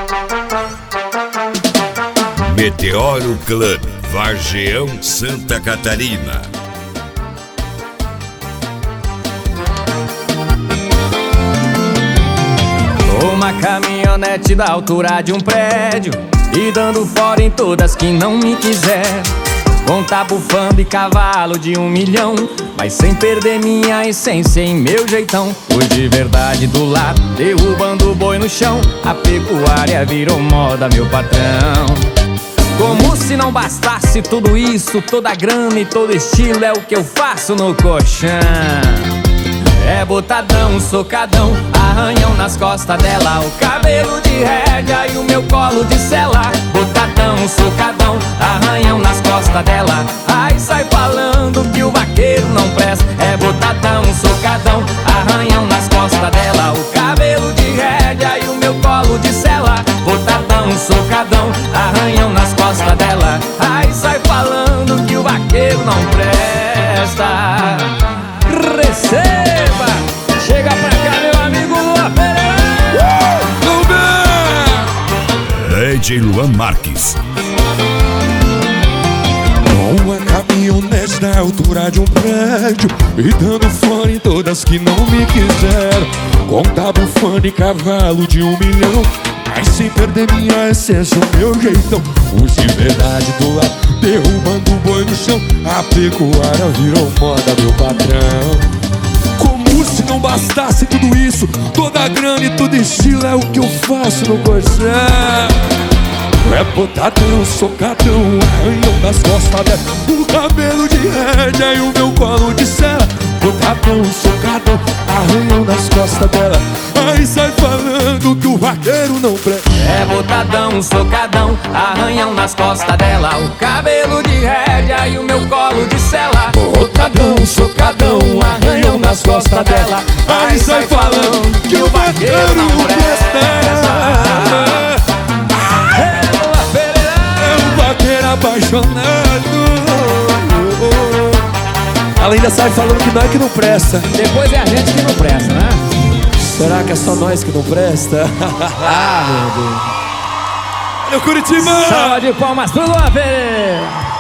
Meteoro Club, Vargeão, Santa Catarina. Uma caminhonete da altura de um prédio e dando fora em todas que não me quiser. Conta bufando e cavalo de 1 milhão, mas sem perder minha essência em meu jeitão. Hoje de verdade do lado, derrubando o boi no chão. A pecuária virou moda, meu patrão. Como se não bastasse tudo isso, toda grana e todo estilo é o que eu faço no colchão. É botadão, socadão, arranhão nas costas dela, o cabelo de rédea e o meu colo de sela. Botadão, socadão, arranhão nas costas dela. Ai, sai falando que o vaqueiro não presta. É botadão, socadão, arranhão nas costas dela, o cabelo de rédea e o meu colo de sela. Botadão, socadão, arranhão nas costas dela. Ai, sai falando que o vaqueiro não presta. Receba! Chega pra cá, meu amigo Luan Pereira! DJ Luan Marques. Uma caminhonete na altura de um prédio e dando fora em todas que não me quiseram. Conta bufando e cavalo de 1 milhão, mas sem perder minha essência, o meu jeitão. Os de verdade do lado, derrubando o boi no chão. A pecuária virou moda, meu patrão. Como se não bastasse tudo isso, toda a grana e todo estilo é o que eu faço no colchão. É botadão, socadão, arranhão nas costas dela, o cabelo de rédea e o meu colo de sela. Botadão, socadão, arranhão nas costas dela. Aí sai falando que o vaqueiro não presta. É botadão, socadão, arranhão nas costas dela, o cabelo de rédea e o meu colo de sela. Botadão, socadão, arranhão nas costas dela. Aí sai falando que o vaqueiro não presta. Apaixonado. Ela ainda sai falando que nós que não presta. Depois é a gente que não presta, né? Será que é só nós que não presta? Ah, meu Deus. Olha o Curitiba! Salva de palmas pro Luan Pereira.